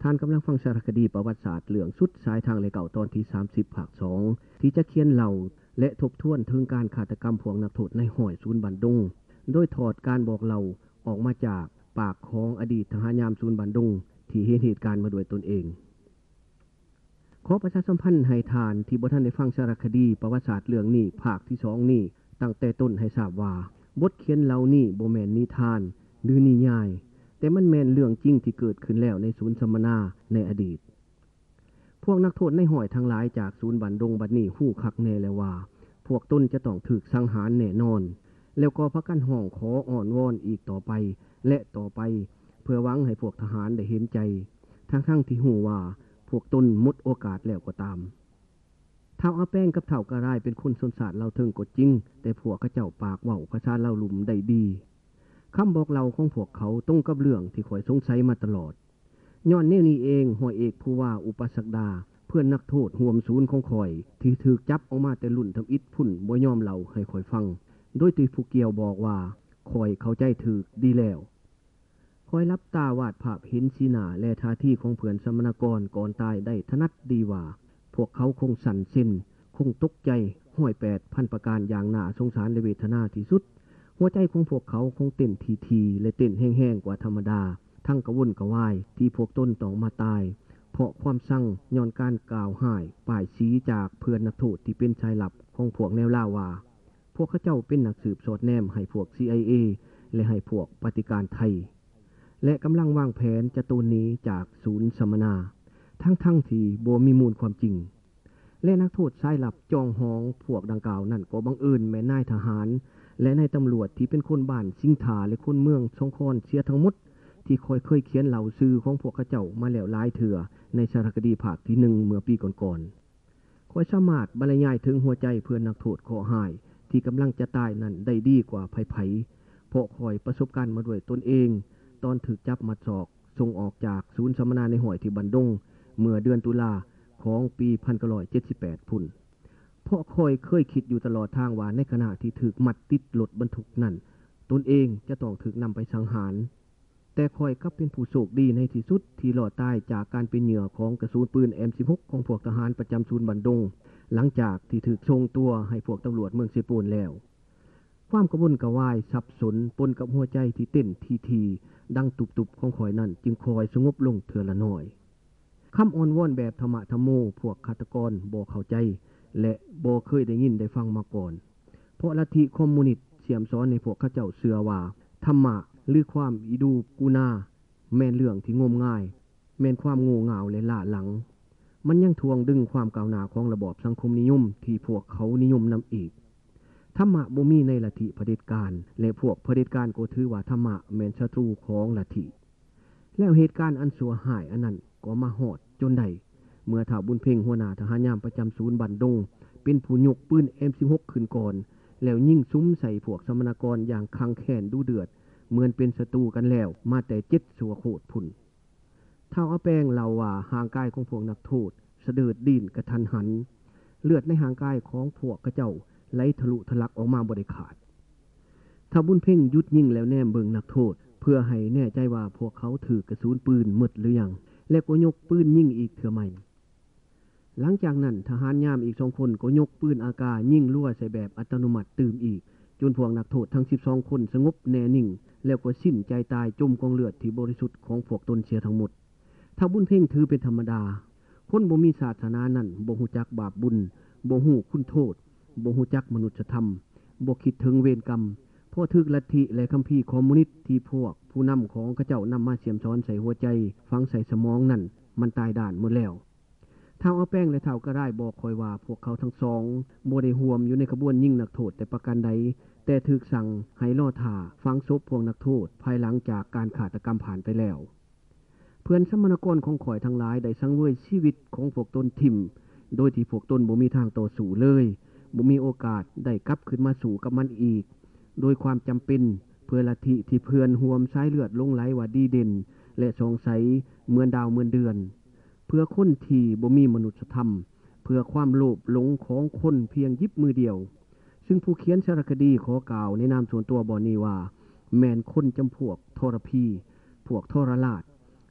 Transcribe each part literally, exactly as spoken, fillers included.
ท่านกำลังฟังสารคดีประวัติศาสตร์เรื่องสุดสายทางเลเก่าตอนที่สามสิบภาคสองที่จะเขียนเล่าและทบทวนถึงการฆาตกรรมพวกนักโทษในห้อยศูนย์บันดุงโดยถอดการบอกเล่าออกมาจากปากของอดีตทหารยามศูนย์บันดุงที่เห็นเหตุการณ์มาด้วยตนเองขอประชาสัมพันธ์ให้ทานที่บ่ทันได้ฟังสารคดีประวัติศาสตร์เรื่องนี้ภาคที่สองนี้ตั้งแต่ต้นให้ทราบว่าบทเขียนเหล่านี้บ่แม่นนิทานหรือนิยายแต่มันแม่นเรื่องจริงที่เกิดขึ้นแล้วในศูนย์สัมมนาในอดีตพวกนักโทษในห้อยทั้งหลายจากศูนย์บันดงบัดนี้ฮู้คักแน่แล้วว่าพวกตนจะต้องถูกสังหารแน่นอนแล้วก็พากันห้องขออ้อนวอนอีกต่อไปและต่อไปเพื่อหวังให้พวกทหารได้เห็นใจทั้งๆที่ฮู้ว่าพวกตนหมดโอกาสแล้วก็ตามเท่าอาแป้งกับเท่ากระไรเป็นคนสนสารเราเทิงก็จริงแต่พวกเขาเจ้าปากเว้าภาษาเล่าลุ่มได้ดีคำบอกเล่าของพวกเขาตรงกับเรื่องที่ข่อยสงสัยมาตลอดย้อนแนวนี้เองห้อยเอกผู้ว่าอุปสักดาเพื่อนนักโทษห่วมศูนย์ของข่อยที่ถูกจับออกมาแต่ลุ่นทำอิฐพุ่นบ่ยอมเล่าให้ข่อยฟังโดยที่ผู้เกี่ยวบอกว่าข่อยเข้าใจถูกดีแล้วข่อยรับตาวาดภาพเห็นสีหน้าและท่าทีของเพื่อนสมณกรก่อนตายได้ถนัดดีว่าพวกเขาคงสั่นเส้นคงตกใจห้อยแปดพันประการอย่างน่าสงสารและเวทนาที่สุดหัวใจของพวกเขาคงเต้นทีๆและเต้นแห้งๆกว่าธรรมดาทั้งกระวนกระวายที่พวกตนต้องมาตายเพราะความสั่งย้อนการกล่าวห้ายป้ายสีจากเพื่อนนักโทษที่เป็นชายลับของพวกแนวล่าว่าพวกเขาเจ้าเป็นนักสืบสอดแนมให้พวก ซี ไอ เอ และให้พวกปฏิการไทยและกำลังวางแผนจะตูนนี้จากศูนย์สัมมนาทั้งๆที่บ่มีมูลความจริงและนักโทษชายลับจองหองพวกดังกล่าวนั่นก็บังเอิญแม่นายทหารและนายตำรวจที่เป็นคนบ้านสิงถาและคนเมืองสงขลาเสียทั้งหมดที่คอยเคยเขียนเหล่าซื้อของพวกเขาเจ้ามาแล้วหลายเถื่อในสารคดีภาคที่หนึ่งเมื่อปีก่อนๆคอยสามารถบรรยายถึงหัวใจเพื่อนนักโทษขอหายที่กำลังจะตายนั้นได้ดีกว่าไผๆเพราะคอยประสบการณ์มาด้วยตนเองตอนถูกจับมัดศอกส่งออกจากศูนย์สัมมนาในห้อยที่บันดงเมื่อเดือนตุลาของปีหนึ่งพันเก้าร้อยเจ็ดสิบแปดพุ่นเพราะคอยเคยคิดอยู่ตลอดทางว่าในขณะที่ถูกมัดติดรถบรรทุกนั่นตนเองจะต้องถูกนำไปสังหารแต่คอยก็เป็นผู้โชคดีในที่สุดที่รอดตายจากการเป็นเหยื่อของกระสุนปืน เอ็ม สิบหก ของพวกทหารประจำศูนย์บันดงหลังจากที่ถูกส่งตัวให้พวกตำรวจเมืองเซปูนแล้วความกระวนกระวายสับสนปนกับหัวใจที่เต้นทีๆดังตุบๆของคอยนั่นจึงคอยสงบลงเถื่อละน้อยคำอ้อนวอนแบบธรรมะธรรมโมพวกฆาตกรบ่เข้าใจและบ่เคยได้ยินได้ฟังมาก่อนเพราะลัทธิคอมมิวนิสต์เสี่ยมสอนในพวกเขาเจ้าเชื่อว่าธรรมะหรือความอีดูกูนาแม่นเรื่องที่งมง่ายแม่นความโง่เง่าและล้าหลังมันยังทวงดึงความก้าวหน้าของระบอบสังคมนิยมที่พวกเขานิยมนำอีกธรรมะบ่มีในลัทธิเผด็จการและพวกเผด็จการก็ถือว่าธรรมะแม่นศัตรูของลัทธิแล้วเหตุการณ์อันสัวหายอันนั้นก็มาฮอดจนได้เมื่อท้าวบุญเพ็งหัวหน้าทหารยามประจำศูนย์บันดงเป็นผู้ยกปืน เอ็ม สิบหก ขึ้นก่อนแล้วยิงซุ้มใส่พวกสมณกรอย่างคังแค้นดูเดือดเหมือนเป็นศัตรูกันแล้วมาแต่เจ็ดสัวโคตรพุ่นท้าวอาแป้งเล่าว่าห่างกายของพวกนักโทษสะเดิดดิ้นกระทันหันเลือดในห่างกายของพวกกระเจ้าไหลทะลุทะลักออกมาบ่ได้ขาดท้าวบุญเพ็งหยุดยิงแล้วแนมเบิ่งนักโทษเพื่อให้แน่ใจว่าพวกเขาถือกระสุนปืนหมดหรือยังและก็ยกปืนยิงอีกเทื่อใหม่หลังจากนั้นทหารยามอีกสองคนก็ยกปืนอากาศยิงลั่วใส่แบบอัตโนมัติตื่มอีกจนพวกนักโทษทั้งสิบสองคนสงบแน่นิ่งแล้วก็สิ้นใจตายจมกองเลือดที่บริสุทธิ์ของพวกตนเสียทั้งหมดถ้าบุญเพ่งถือเป็นธรรมดาคนบ่มีศาสนานั้นบ่ฮู้จักบาปบุญบ่ฮู้คุณโทษบ่ฮู้จักมนุษยธรรมบ่คิดถึงเวรกรรมเพราะถึกลัทธิและคัมภีร์คอมมิวนิสต์ที่พวกผู้นำของเขาเจ้านำมาเสียมซ้อนใส่หัวใจฝังใส่สมองนั่นมันตายด่านหมดแล้วท้าวอาแป้งและท้าวกระไรบอกคอยว่าพวกเขาทั้งสองบ่ได้ร่วมอยู่ในขบวนยิงนักโทษแต่ประการใดแต่ถูกสั่งให้รอท่าฝังศพพวกนักโทษภายหลังจากการฆาตกรรมผ่านไปแล้วเพื่อนสมณกรของข่อยทั้งหลายได้สังเวยชีวิตของพวกตนทิ่มโดยที่พวกตนบ่มีทางต่อสู้เลยบ่มีโอกาสได้กลับขึ้นมาสู่กับมันอีกโดยความจำเป็นเพื่อลัทธิที่เพื่อนห่วมสายเลือดลงไหลว่าดีเด่นและสงสัยเหมือนดาวเหมือนเดือนเพื่อคนที่บ่มีมนุษยธรรมเพื่อความโลภหลงของคนเพียงยิบมือเดียวซึ่งผู้เขียนสารคดีขอกล่าวในนามส่วนตัวบ่นี้ว่าแม่นคนจำพวกทรพีพวกทรราช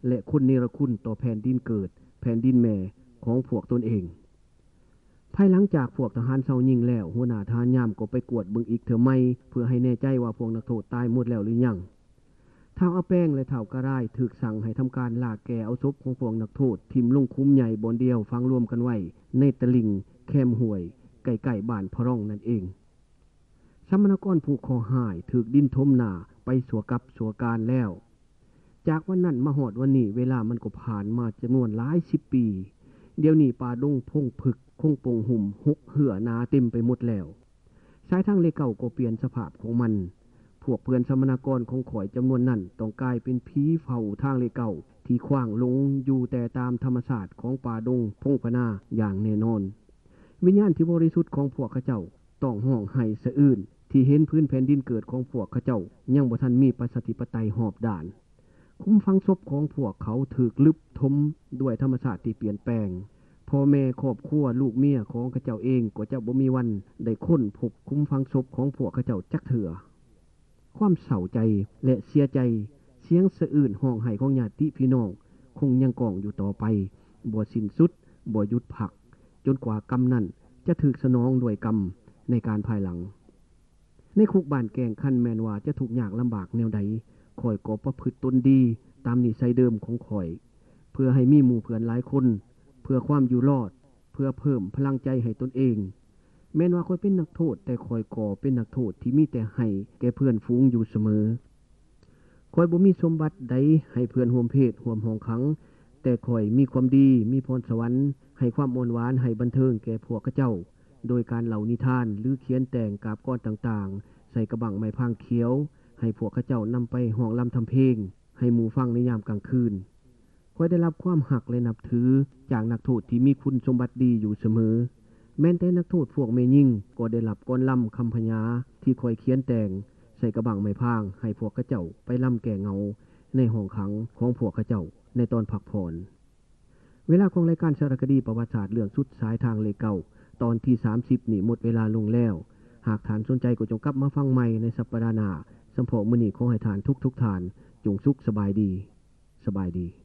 และคุณเนรคุณต่อแผ่นดินเกิดแผ่นดินแม่ของพวกตนเองภายหลังจากพวกทหารเซายิงแล้วหัวหน้าทหารยามก็ไปกวดเบิ่งอีกเถื่อไม่เพื่อให้แน่ใจว่าพวกนักโทษตายหมดแล้วหรือยังท้าวอาแป้งและท้าวกระร่ายถูกสั่งให้ทำการลากแก่เอาศพของพวกนักโทษทิ่มลงคุ้มใหญ่บนเดียวฝังรวมกันไว้ในตะลิ่งแคมห้วยใกล้ๆบ้านพะร่องนั่นเองสมณกรผูกคอหายถูกดินทมหน้าไปสัวกับสัวการแล้วจากวันนั้นมาหอดวันนี้เวลามันก็ผ่านมาจำนวนหลายสิบปีเดี๋ยวนี้ป่าดงพงผึกคงปงหุ่มหกเหือนาเต็มไปหมดแล้วสายทางเลเก่าก็เปลี่ยนสภาพของมันพวกเพื่อนสมณกรของข่อยจำนวนนั้นต้องกลายเป็นผีเฝ้าทางเลเก่าที่ขว้างลงอยู่แต่ตามธรรมชาติของป่าดงพงพนาอย่างแน่นอนวิญญาณที่บริสุทธิ์ของพวกเขาเจ้าต้องห้องไห้สะอื้นที่เห็นพื้นแผ่นดินเกิดของพวกเขาเจ้ายังบ่ทันมีประชาธิปไตยหอบด่านคุ้มฟังศพของพวกเขาถูกลึบทมด้วยธรรมชาติที่เปลี่ยนแปลงพ่อแม่ครอบครัวลูกเมียของเขาเจ้าเองก็จะบ่มีวันได้ค้นพบคุ้มฟังศพของพวกเขาเจ้าจักเถื่อความเศร้าใจและเสียใจเสียงสะอื้นห้องไห้ของญาติพี่น้องคงยังก้องอยู่ต่อไปบ่สิ้นสุดบ่หยุดพักจนกว่ากรรมนั้นจะถูกสนองด้วยกรรมในการภายหลังในคุกบ้านแกงคันแมนว่าจะถูกยากลำบากแนวใดข่อยก็ประพฤติตนดีตามนิสัยเดิมของข่อยเพื่อให้มีหมู่เพื่อนหลายคนเพื่อความอยู่รอดเพื่อเพิ่มพลังใจให้ตนเองแม้นว่าข่อยเป็นนักโทษแต่ข่อยก็เป็นนักโทษที่มีแต่ให้แก่เพื่อนฝูงอยู่เสมอข่อยบ่มีสมบัติใดให้เพื่อนร่วมเพศร่วมห้องขังแต่ข่อยมีความดีมีพรสวรรค์ให้ความอ่อนหวานให้บันเทิงแก่พวกเจ้าโดยการเล่านิทานหรือเขียนแต่งกาบก้อนต่างๆใส่กระบังไม้พางเขียวให้พวกเจ้านำไปห้องลำทำเพลงให้หมู่ฟังในยามกลางคืนข่อยได้รับความหักและนับถือจากนักโทษที่มีคุณสมบัติดีอยู่เสมอแม้แต่นักโทษพวกเมยิ่งก็ได้รับก้อนลำคำพญาที่ข่อยเขียนแต่งใส่กระบังไม้พางให้พวกเจ้าไปลำแก่เงาในห้องขังของพวกเจ้าในตอนพักผ่อนเวลาของรายการสารคดีประวัติศาสตร์เรื่องสุดสายทางเลเก่าตอนที่สามสิบนี่หมดเวลาลงแล้วหากฐานสนใจก็จงกลับมาฟังใหม่ในสัปดาห์หน้าสำหรับมื้อนี้ขอให้ฐานทุกๆฐานจงสุขสบายดีสบายดี